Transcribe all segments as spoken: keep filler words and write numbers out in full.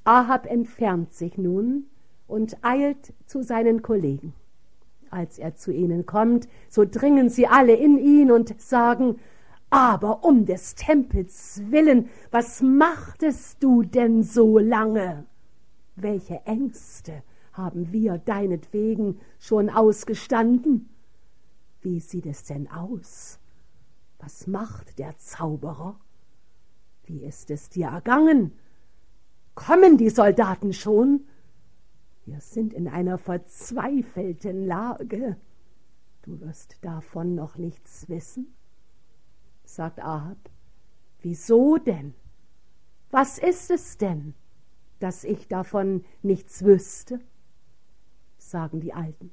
Ahab entfernt sich nun und eilt zu seinen Kollegen. Als er zu ihnen kommt, so dringen sie alle in ihn und sagen: »Aber um des Tempels willen, was machtest du denn so lange? Welche Ängste haben wir deinetwegen schon ausgestanden? Wie sieht es denn aus? Was macht der Zauberer? Wie ist es dir ergangen? Kommen die Soldaten schon? Wir sind in einer verzweifelten Lage. Du wirst davon noch nichts wissen?« Sagt Ahab: »Wieso denn? Was ist es denn, dass ich davon nichts wüsste?« Sagen die Alten: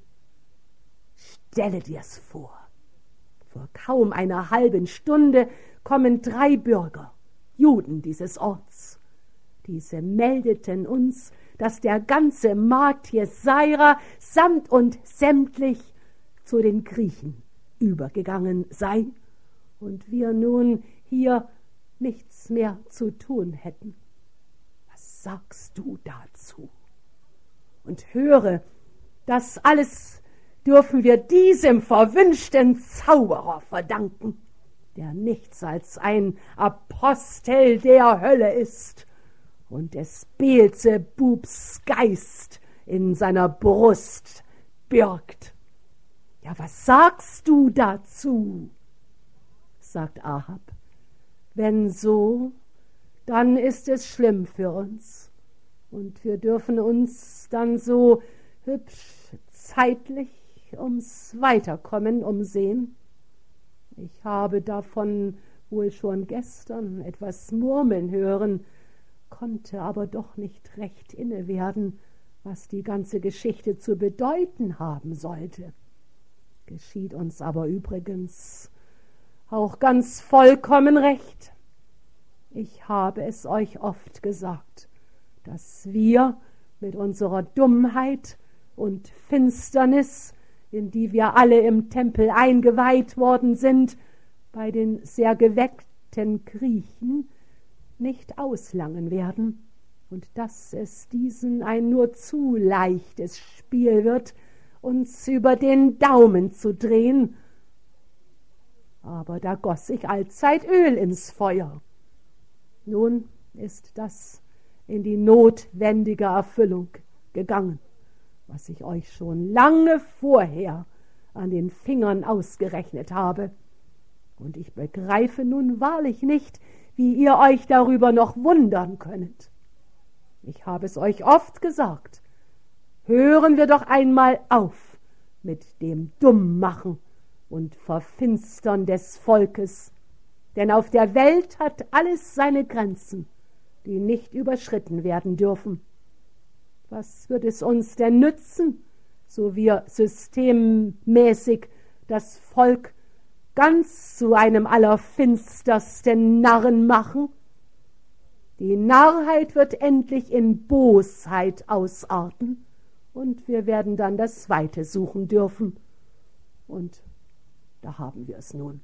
»Stelle dir's vor. Vor kaum einer halben Stunde kommen drei Bürger, Juden dieses Orts. Diese meldeten uns, dass der ganze Markt Jesaira samt und sämtlich zu den Griechen übergegangen sei und wir nun hier nichts mehr zu tun hätten. Was sagst du dazu? Und höre, das alles dürfen wir diesem verwünschten Zauberer verdanken, der nichts als ein Apostel der Hölle ist und des Beelzebubs Geist in seiner Brust birgt. Ja, was sagst du dazu?« Sagt Ahab: »Wenn so, dann ist es schlimm für uns, und wir dürfen uns dann so hübsch zeitlich ums Weiterkommen umsehen. Ich habe davon wohl schon gestern etwas murmeln hören, konnte aber doch nicht recht inne werden, was die ganze Geschichte zu bedeuten haben sollte. Geschieht uns aber übrigens auch ganz vollkommen recht. Ich habe es euch oft gesagt, dass wir mit unserer Dummheit und Finsternis, in die wir alle im Tempel eingeweiht worden sind, bei den sehr geweckten Griechen nicht auslangen werden und dass es diesen ein nur zu leichtes Spiel wird, uns über den Daumen zu drehen. Aber da goss ich allzeit Öl ins Feuer. Nun ist das in die notwendige Erfüllung gegangen, was ich euch schon lange vorher an den Fingern ausgerechnet habe. Und ich begreife nun wahrlich nicht, wie ihr euch darüber noch wundern könnet. Ich habe es euch oft gesagt. Hören wir doch einmal auf mit dem Dummmachen und Verfinstern des Volkes, denn auf der Welt hat alles seine Grenzen, die nicht überschritten werden dürfen. Was wird es uns denn nützen, so wir systemmäßig das Volk ganz zu einem allerfinstersten Narren machen? Die Narrheit wird endlich in Bosheit ausarten, und wir werden dann das Weite suchen dürfen. Und da haben wir es nun.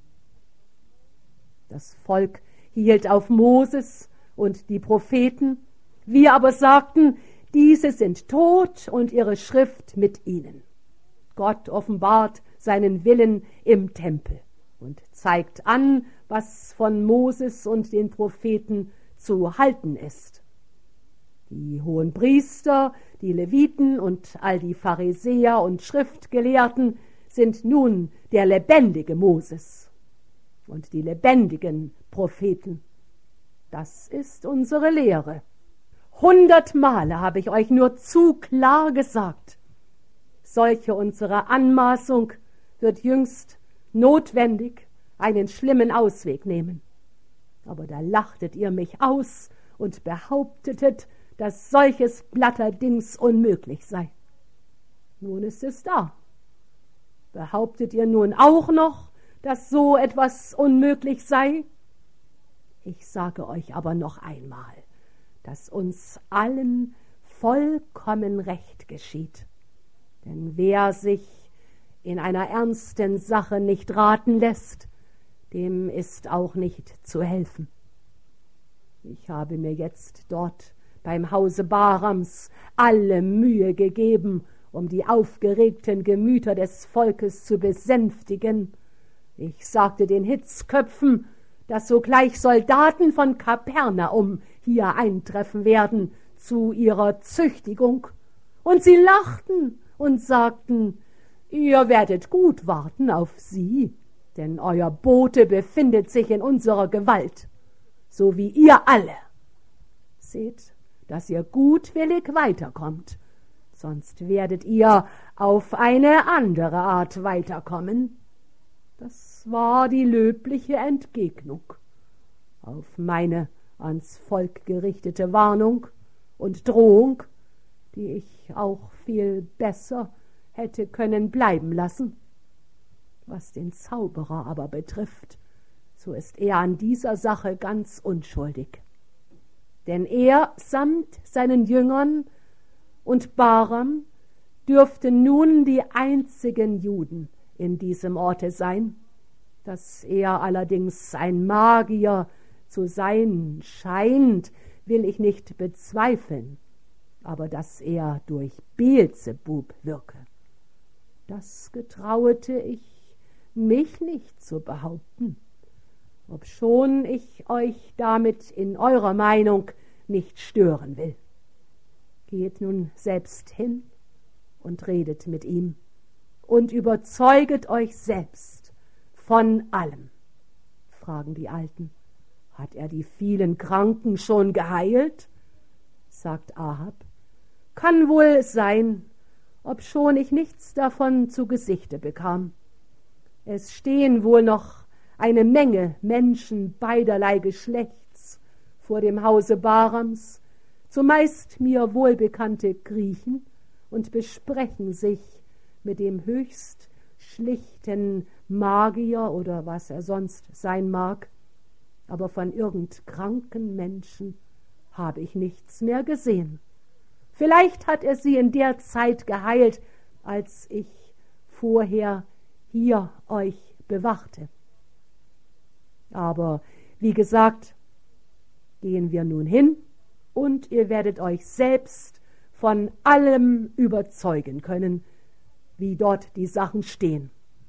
Das Volk hielt auf Moses und die Propheten. Wir aber sagten, diese sind tot und ihre Schrift mit ihnen. Gott offenbart seinen Willen im Tempel und zeigt an, was von Moses und den Propheten zu halten ist. Die hohen Priester, die Leviten und all die Pharisäer und Schriftgelehrten sind nun der lebendige Moses und die lebendigen Propheten. Das ist unsere Lehre. Hundert Male habe ich euch nur zu klar gesagt, solche unsere Anmaßung wird jüngst notwendig einen schlimmen Ausweg nehmen. Aber da lachtet ihr mich aus und behauptetet, dass solches Blatterdings unmöglich sei. Nun ist es da. Behauptet ihr nun auch noch, dass so etwas unmöglich sei? Ich sage euch aber noch einmal, dass uns allen vollkommen Recht geschieht. Denn wer sich in einer ernsten Sache nicht raten lässt, dem ist auch nicht zu helfen. Ich habe mir jetzt dort beim Hause Bahrams alle Mühe gegeben, um die aufgeregten Gemüter des Volkes zu besänftigen. Ich sagte den Hitzköpfen, dass sogleich Soldaten von Kapernaum hier eintreffen werden zu ihrer Züchtigung. Und sie lachten und sagten, ihr werdet gut warten auf sie, denn euer Bote befindet sich in unserer Gewalt, so wie ihr alle. Seht, dass ihr gutwillig weiterkommt, sonst werdet ihr auf eine andere Art weiterkommen. Das war die löbliche Entgegnung auf meine ans Volk gerichtete Warnung und Drohung, die ich auch viel besser hätte können bleiben lassen. Was den Zauberer aber betrifft, so ist er an dieser Sache ganz unschuldig. Denn er samt seinen Jüngern und Bahram dürften nun die einzigen Juden in diesem Orte sein. Dass er allerdings ein Magier zu sein scheint, will ich nicht bezweifeln, aber dass er durch Beelzebub wirke, das getrauete ich mich nicht zu behaupten, obschon ich euch damit in eurer Meinung nicht stören will. Geht nun selbst hin und redet mit ihm und überzeuget euch selbst von allem. Fragen die Alten. Hat er die vielen Kranken schon geheilt? Sagt Ahab. Kann wohl sein, obschon ich nichts davon zu Gesichte bekam. Es stehen wohl noch eine Menge Menschen beiderlei Geschlechts vor dem Hause Bahrams, zumeist mir wohlbekannte Griechen, und besprechen sich mit dem höchst schlichten Magier oder was er sonst sein mag, aber von irgend kranken Menschen habe ich nichts mehr gesehen. Vielleicht hat er sie in der Zeit geheilt, als ich vorher hier euch bewachte. Aber wie gesagt, gehen wir nun hin, und ihr werdet euch selbst von allem überzeugen können, wie dort die Sachen stehen.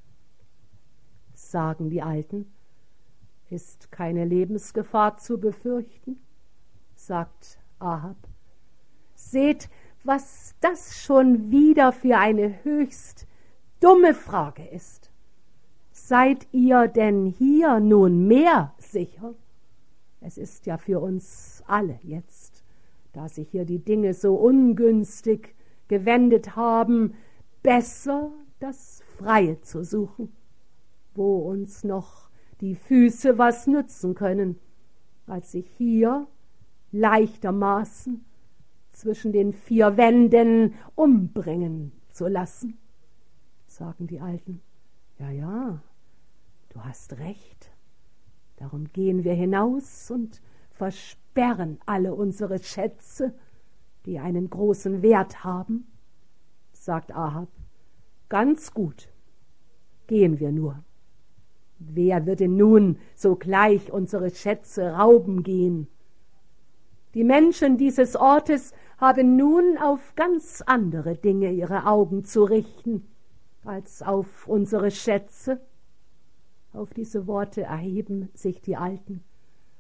Sagen die Alten, ist keine Lebensgefahr zu befürchten? Sagt Ahab. Seht, was das schon wieder für eine höchst dumme Frage ist. Seid ihr denn hier nun mehr sicher? Es ist ja für uns alle jetzt, da sich hier die Dinge so ungünstig gewendet haben, besser das Freie zu suchen, wo uns noch die Füße was nützen können, als sich hier leichtermaßen zwischen den vier Wänden umbringen zu lassen. Sagen die Alten, ja, ja, du hast recht, darum gehen wir hinaus und versperren alle unsere Schätze, die einen großen Wert haben. Sagt Ahab, ganz gut, gehen wir nur. Wer würde nun sogleich unsere Schätze rauben gehen? Die Menschen dieses Ortes haben nun auf ganz andere Dinge ihre Augen zu richten, als auf unsere Schätze. Auf diese Worte erheben sich die Alten,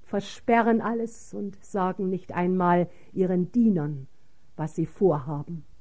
versperren alles und sagen nicht einmal ihren Dienern, was sie vorhaben.